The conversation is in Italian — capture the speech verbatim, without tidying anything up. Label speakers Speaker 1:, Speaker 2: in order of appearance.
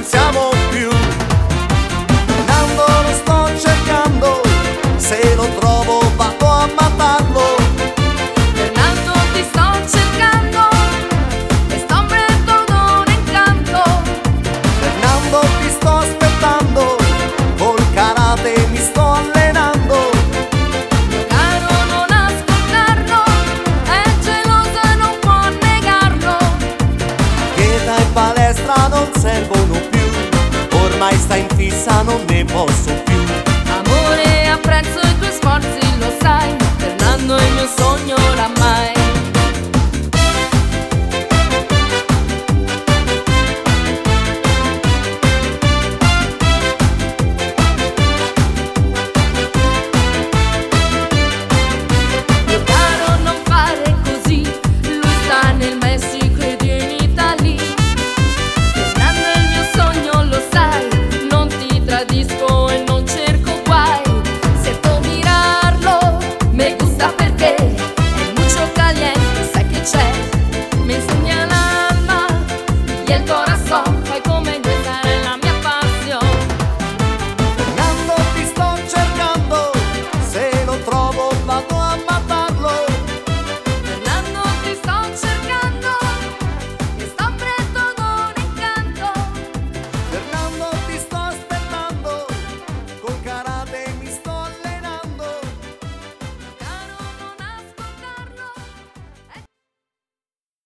Speaker 1: pensiamo più. Nando lo sto cercando, se lo trovo vado a matarlo.
Speaker 2: Fernando ti sto cercando, e sto prendo un incanto.
Speaker 1: Fernando ti sto aspettando, col karate mi sto allenando.
Speaker 2: Mio caro non ascoltarlo, è geloso e non può negarlo.
Speaker 1: Dieta e palestra non servono più, ormai sta in fissa, non ne posso più.